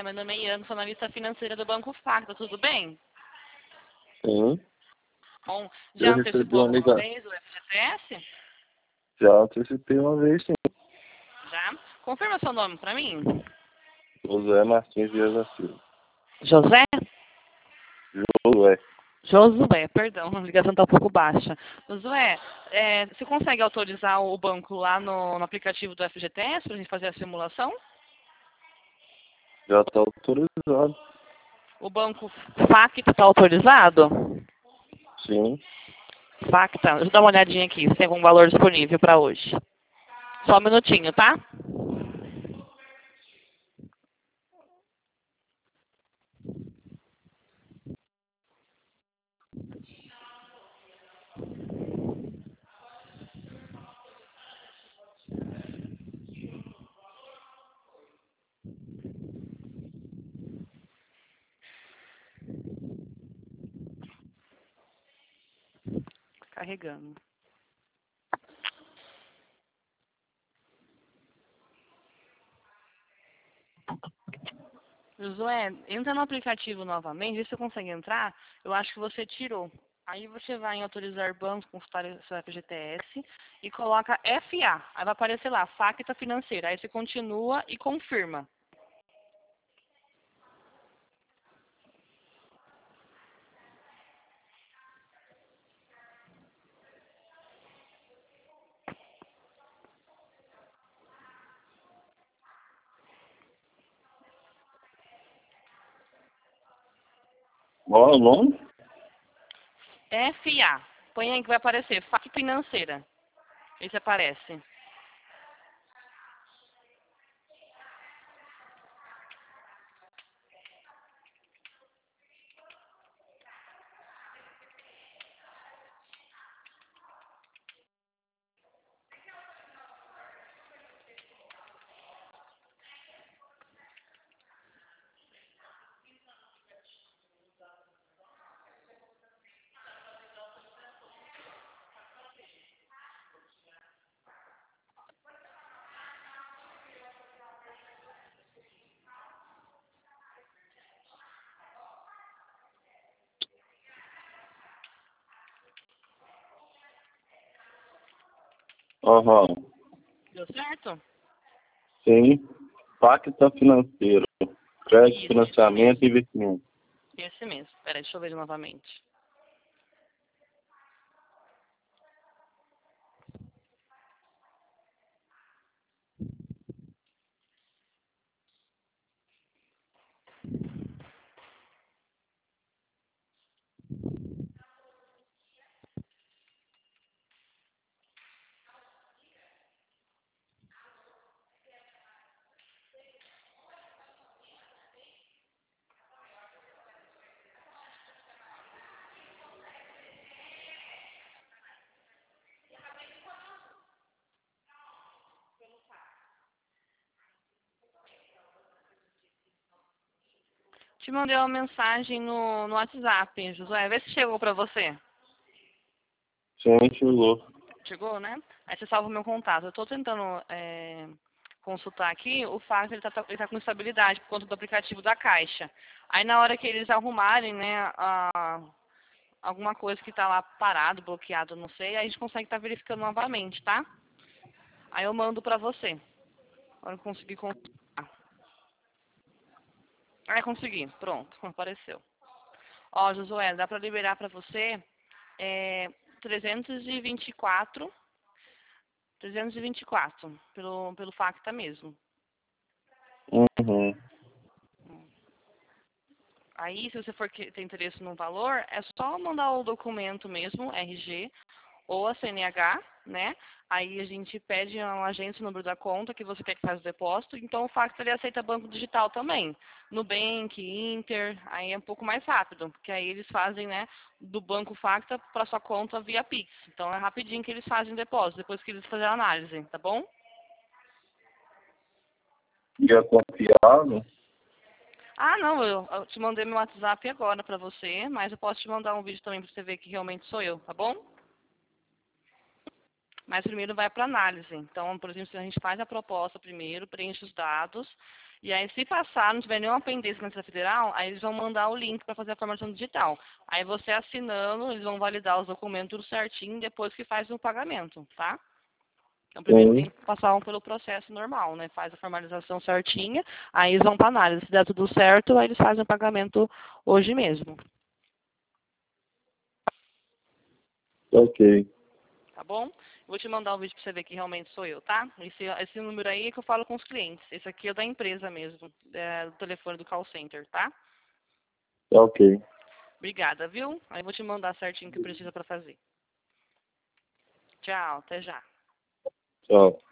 Josué, meu nome é Ian, sou analista financeira do Banco Facta, tudo bem? Sim, Bom, já eu recebi antecipou uma alguma ligação. vez o FGTS? Já antecipei uma vez, sim. Já? Confirma seu nome para mim. José Martins Dias da Silva. José? Josué. Josué, perdão, a ligação está um pouco baixa. Josué, você consegue autorizar o banco lá no aplicativo do FGTS para a gente fazer a simulação? Já está autorizado. O banco Facta está autorizado? Sim. Facta, deixa eu dar uma olhadinha aqui, se tem algum valor disponível para hoje. Só um minutinho, tá? Carregando. Josué, entra no aplicativo novamente, vê se você consegue entrar. Eu acho que você tirou. Aí você vai em autorizar bancos, consultar seu FGTS e coloca FA. Aí vai aparecer lá, Facta Financeira. Aí você continua e confirma. Qual é o nome? FA. Põe aí que vai aparecer, Facta Financeira. Esse aparece. Aham. Deu certo? Sim. Pacta Financeiro. Crédito, Isso, esse financiamento mesmo. e investimento. Esse mesmo. Peraí, deixa eu ver novamente. Te mandei uma mensagem no WhatsApp, Josué. Vê se chegou pra você. Sim, chegou. Chegou, né? Aí você salva o meu contato. Eu tô tentando consultar aqui, o fato ele tá com instabilidade por conta do aplicativo da Caixa. Aí na hora que eles arrumarem, né, alguma coisa que tá lá parado, bloqueado, não sei, aí a gente consegue estar verificando novamente, tá? Aí eu mando pra você. Agora eu consegui consultar. Ah, consegui. Pronto, apareceu. Ó, Josué, dá pra liberar pra você 324 324 pelo Facta mesmo. Uhum. Aí, se você for ter interesse no valor, é só mandar o documento mesmo, RG, ou a CNH, né? Aí a gente pede a agência o número da conta que você quer que faça o depósito. Então o Facta ele aceita banco digital também. Nubank, Inter, aí é um pouco mais rápido, porque aí eles fazem, né, do banco Facta para sua conta via Pix. Então é rapidinho que eles fazem o depósito, depois que eles fazerem a análise, tá bom? E é confiável? Ah, não, eu te mandei meu WhatsApp agora pra você, mas eu posso te mandar um vídeo também pra você ver que realmente sou eu, tá bom? Mas primeiro vai para análise. Então, por exemplo, se a gente faz a proposta primeiro, preenche os dados, E aí, se passar, não tiver nenhuma pendência na Receita Federal, aí eles vão mandar o link para fazer a formação digital. Aí você assinando, eles vão validar os documentos tudo certinho depois que faz o pagamento, tá? Então, primeiro tem Sim. que passar pelo processo normal, né? Faz a formalização certinha, aí eles vão para análise. Se der tudo certo, aí eles fazem o pagamento hoje mesmo. Ok. Tá bom? Eu vou te mandar um vídeo para você ver que realmente sou eu, tá? Esse número aí é que eu falo com os clientes. Esse aqui é da empresa mesmo, do telefone do call center, tá? Ok. Obrigada, viu? Aí eu vou te mandar certinho o que precisa para fazer. Tchau, até já. Tchau.